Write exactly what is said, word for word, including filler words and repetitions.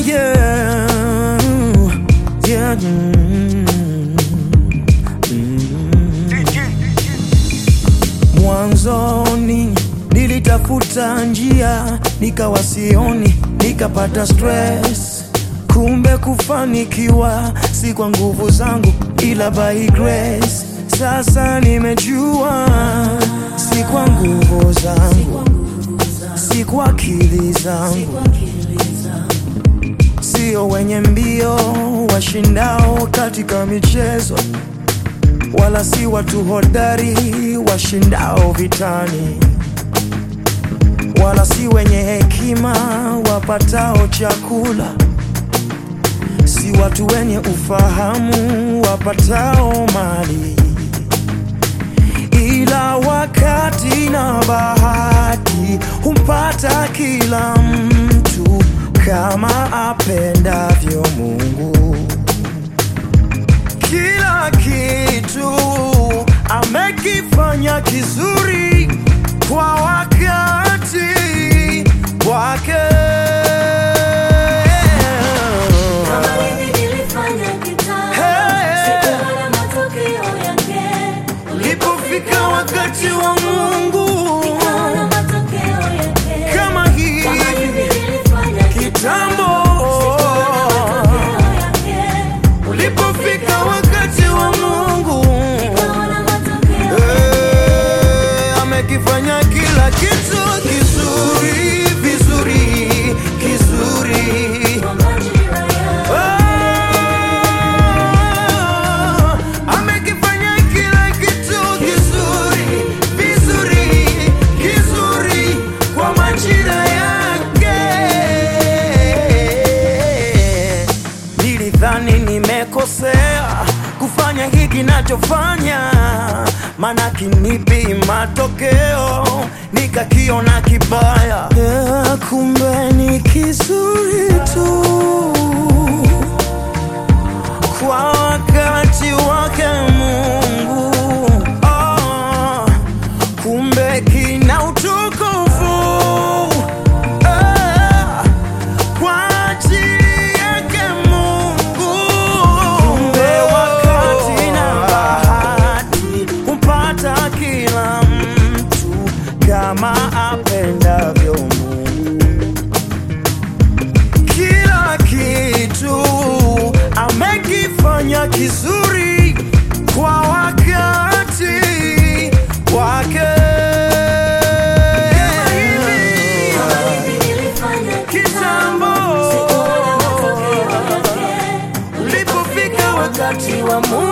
yeah, yeah. Mm, mm. Mwanzoni nilitafuta njia, nikawa sioni, nikapata stress. Kumbe kufanikiwa si kwa nguvu zangu, ila by grace. Sasa nimejua si kwa nguvu zangu, si kwa akili zangu. Sio wenye mbio washindao katika michezo, wala si watu hodari washindao vitani, wala si wenye hekima wapatao chakula, si watu wenye ufahamu wapatao mali. Ila wakati na bahati humpata kila mtu kama apendavyo Mungu. Kila kitu amekifanya kizuri kwa wakati wake. Ulipofika wakati wa Mungu, kama hii kitambo. Ulipofika wakati wa Mungu, eh, amekifanya kila kitu kizuri, vizuri, kizuri. Nilidhani nimekosea kufanya hiki nachofanya, maana kinipi matokeo nikakiona kibaya. Yeah, kumbe ni kizuri tu kwa wakati wake Mungu. Oh, kumbe kina utukufu kama apendavyo Mungu. Kila kitu amekifanya kizuri kwa wakati wake. Kitambo ulipofika wakati wa Mungu,